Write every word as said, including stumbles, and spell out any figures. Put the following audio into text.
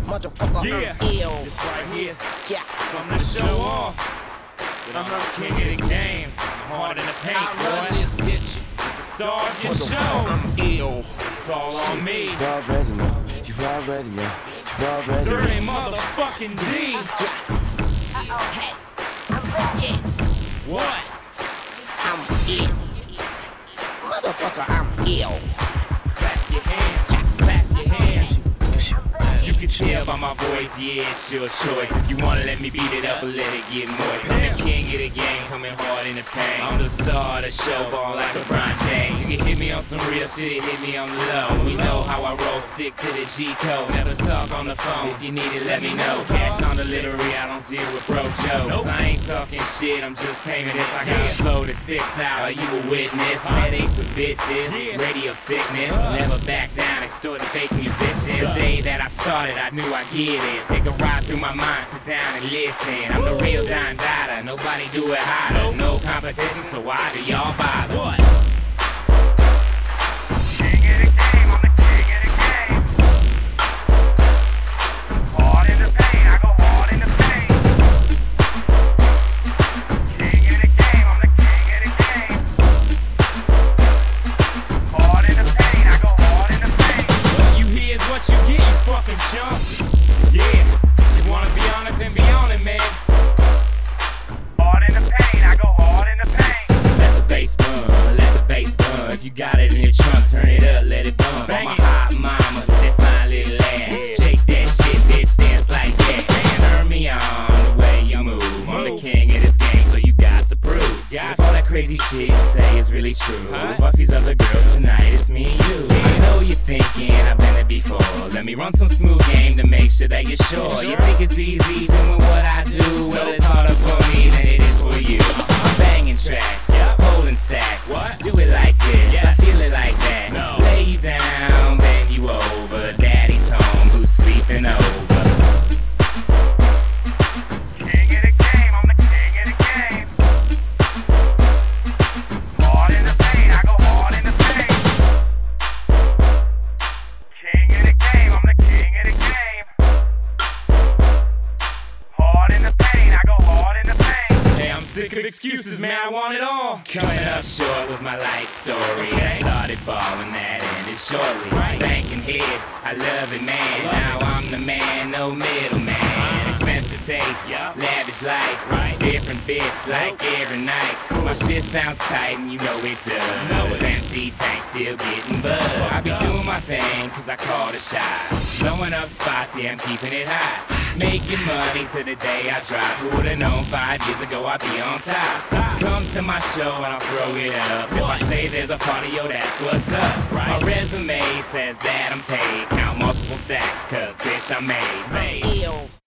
Motherfucker, Yeah, I'm ill. this right here, Yeah. something to show off. That I'm Uh-huh. the king of the game. I'm hard in the paint, I run boy. this bitch. Star of your Motherfucker, show. I'm ill. It's all on me. You already know, you already know, you already know. Dirty motherfucking D. Hey. Yes. What? I'm ill. Motherfucker, I'm ill. Clap your hands, clap your hands. You can tell by my voice, yeah, it's your choice. If you wanna let me beat it up or let it get moist. I'm the king of the game, coming hard in the paint. I'm the star of the show, ball like LeBron James. You can hit me on some real shit, hit me on the low. We know how I roll, stick to the G code. Never talk on the phone, if you need it, let me know. Cash on delivery, I don't deal with broke jokes. I ain't talking shit, I'm just claiming this. I got a flow that sticks out, are you a witness? Headaches with bitches, radio sickness. Never back down, extorting fake musicians. The day that I started, I knew I'd get it. Take a ride through my mind, sit down and listen. I'm the real Don Dada, nobody do it hotter. No competition, so why do y'all bother? What? King of the game, I'm the king of the game. Hard in the paint, I go hard in the paint. King of the game, I'm the king of the game. Hard in the paint, I go hard in the paint. What you hear is what you get, you fucking chump. Yeah, you wanna be on it, then be on it, man. Hard in the paint, I go hard in the paint. Let the bass bun, let the bass bun. If you got it in your trunk, turn it up, let it bump. All my hot mamas with that fine little ass. Shake that shit, bitch, dance like that. Turn me on the way you move. I'm the king of this game, so you got to prove. If all that crazy shit you say is really true, fuck these other girls tonight, it's me and you. I know you're thinking I've been there before. Let me run some smooth game to make sure that you're sure. You think it's easy doing what I do? Well, it's harder for me than it is for you. I'm banging tracks, holding stacks. Do it like this, I feel it like that. Lay you down, bend you over. Daddy's home, who's sleeping over? King of the game, I'm the king of the game. Hard in the paint, I go hard in the paint. King of the game, I'm the king of the game. Hard in the paint, I go hard in the paint. Hey, I'm sick of excuses, man, I want it all. Coming up short was my life story. I started balling, that ended shortly. Banking hit, I love it, man. Now I'm the man, no middleman. Expensive taste, lavish life. Different bitch, like every night. My shit sounds tight and you know it does. Empty tank, still getting buzz. I be doing my thing, cause I call the shots. Blowing up spots, yeah, I'm keeping it hot. Making money to the day I drop. Who would've known five years ago I'd be on top? Come to my show and I'll throw it up. If I say there's a party, yo, that's what's up. My resume says that I'm paid. Count multiple stacks, cause bitch, I'm made. I'm ill.